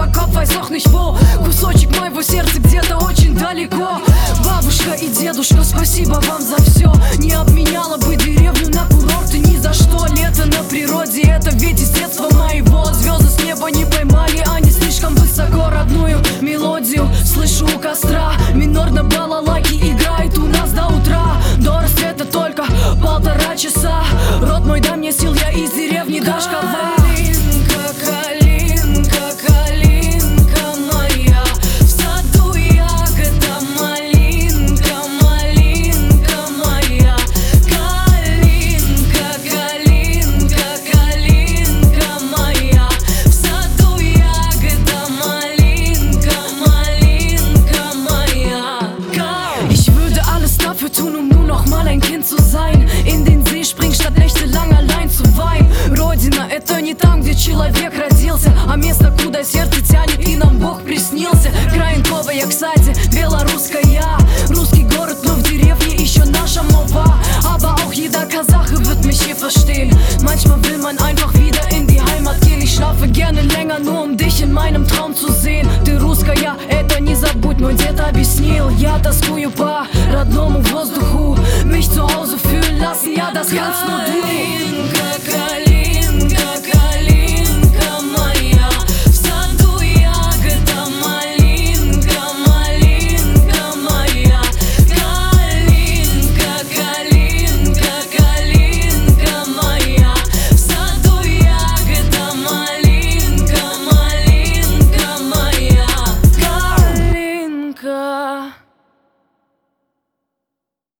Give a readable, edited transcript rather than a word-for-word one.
Робокоп, weiß auch nicht wo. Кусочек моего сердца где-то очень далеко. Бабушка и дедушка, спасибо вам за все. Не обменяла бы деревню на курорты ни за что. Лето на природе, это ведь из детства моего. Звезды с неба не поймали, они слишком высоко. Родную мелодию слышу у костра. Минор на балалайке играет у нас до утра. До рассвета только 1,5 часа. Род мой, дай мне сил, я из деревни Дашкова. Калинка, калинка моя, в саду ягода малинка, малинка моя. Калинка, калинка, калинка моя, в саду ягода малинka, malинka моя. Ich würde alles dafür tun, um nur noch mal ein Kind zu sein. In den See springen, statt nächtelang allein zu weinen. Родина — это не там, где человек родился, а место, куда сердце тянет, и нам Бог приснился. Краєнкова, кстати, белорусская. Русский город, но в деревне еще наша мова. Aber auch jeder Kasache wird mich hier verstehen. Manchmal will man einfach wieder in die Heimat gehen. Ich schlafe gerne länger, nur um dich in meinem Traum zu sehen. Ты русская, это не забудь, мой дед объяснил. Я тоскую по родному воздуху, mich zu Hause fühlen lassen, ja, das kannst nur du.